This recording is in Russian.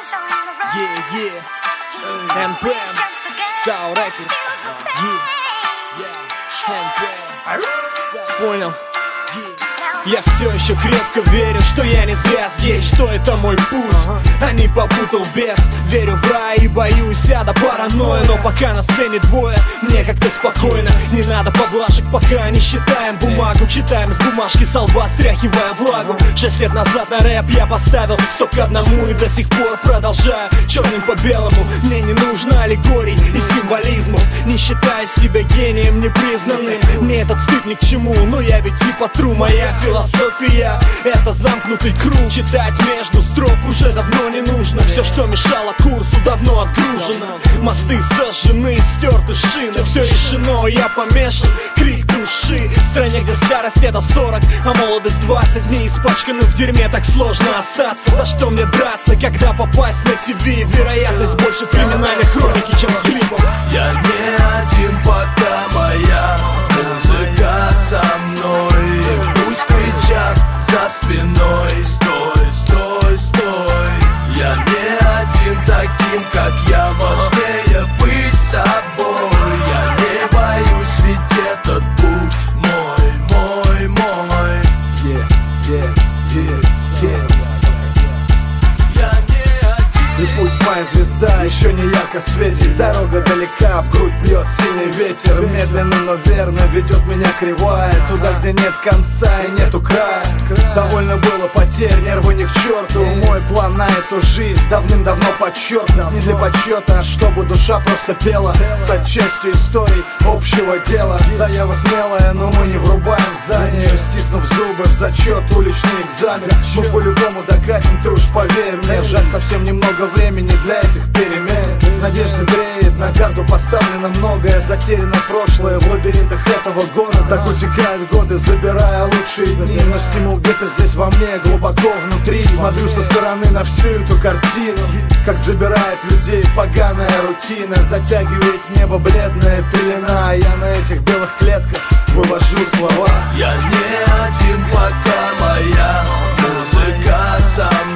Понял? Я все еще крепко верю, что я не зря здесь, что это мой путь, а не попутал без. Верю в рай и боюсь я до паранойи, но пока на сцене двое, мне как-то спокойно. Не надо поблажек, пока не считаем бумагу, читаем с бумажки со лба, стряхивая влагу. 6 лет назад на рэп я поставил 100 к 1 и до сих пор продолжаю черным по белому. Мне не нужно аллегорий и символизмов, не считаю себя гением непризнанным. Мне этот стыд ни к чему, но я ведь типа тру. Моя философия — это замкнутый круг. Читать между строк уже давно не нужно. Все, что мешало курсу, давно отгружено. Мосты сожжены, стерты шины. Все решено, я помешан, крик души. В стране, где старость — это 40, а молодость 20. Не испачканы в дерьме, так сложно остаться. За что мне драться, когда попасть на ТВ? Вероятность больше криминальной хроники, чем с клипом. Я не один, пока моя музыка со мной. Пусть кричат за спиной: стой, стой, стой. Я не один таким, как я, важнее быть собой. Я не боюсь, ведь этот путь мой, мой, мой. И пусть моя звезда еще не ярко светит, дорога далека, в грудь бьет синий ветер. Медленно, но верно ведет меня кривая туда, где нет конца и нету края. Довольно было потерь, нервы не к черту. Мой план на эту жизнь давным-давно подчеркнут. Не для подсчета, а чтобы душа просто пела, стать частью историй общего дела. Заява смелая, но мы не врубаем за нее, стиснув зубы в зачет уличный экзамен. Мы по-любому докатим, ты уж поверь мне. Жаль, совсем немного времени для этих перемен. Надежда греет, на карту поставлено многое. Затеряно прошлое в лабиринтах этого города. Так утекают годы, забирая лучшие дни. Но стимул где-то здесь во мне, глубоко внутри. Смотрю со стороны на всю эту картину, как забирает людей поганая рутина. Затягивает небо бледная пелена, а я на этих белых клетках вывожу слова. Я не один, пока моя музыка со мной.